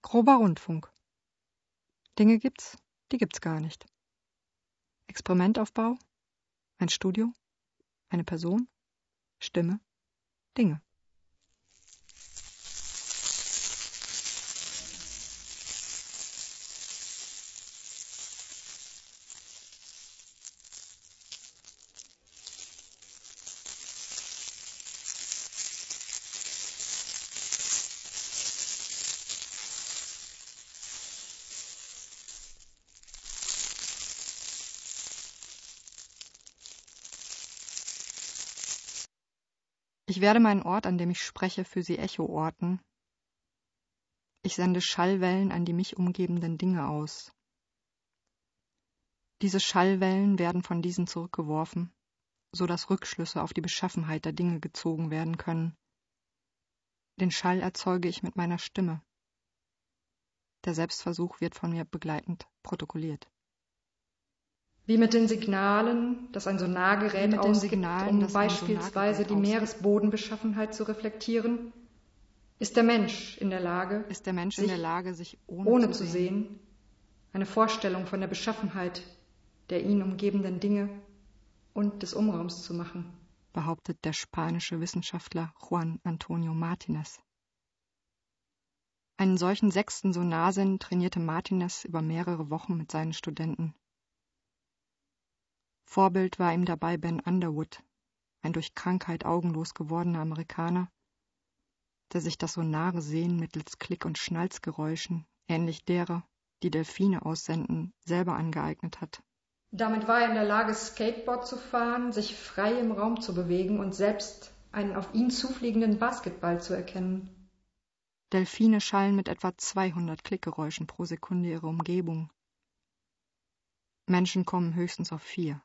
Grober Rundfunk. Dinge gibt's, die gibt's gar nicht. Experimentaufbau, ein Studio, eine Person, Stimme, Dinge. Ich werde meinen Ort, an dem ich spreche, für sie Echo orten. Ich sende Schallwellen an die mich umgebenden Dinge aus. Diese Schallwellen werden von diesen zurückgeworfen, so dass Rückschlüsse auf die Beschaffenheit der Dinge gezogen werden können. Den Schall erzeuge ich mit meiner Stimme. Der Selbstversuch wird von mir begleitend protokolliert. Wie mit den Signalen, das ein Sonargerät ausgibt, um beispielsweise die Meeresbodenbeschaffenheit zu reflektieren, ist der Mensch in der Lage, sich ohne zu sehen, eine Vorstellung von der Beschaffenheit der ihn umgebenden Dinge und des Umraums zu machen, behauptet der spanische Wissenschaftler Juan Antonio Martínez. Einen solchen 6. Sonarsinn trainierte Martínez über mehrere Wochen mit seinen Studenten. Vorbild war ihm dabei Ben Underwood, ein durch Krankheit augenlos gewordener Amerikaner, der sich das sonare Sehen mittels Klick- und Schnalzgeräuschen, ähnlich derer, die Delfine aussenden, selber angeeignet hat. Damit war er in der Lage, Skateboard zu fahren, sich frei im Raum zu bewegen und selbst einen auf ihn zufliegenden Basketball zu erkennen. Delfine schallen mit etwa 200 Klickgeräuschen pro Sekunde ihre Umgebung. Menschen kommen höchstens auf 4.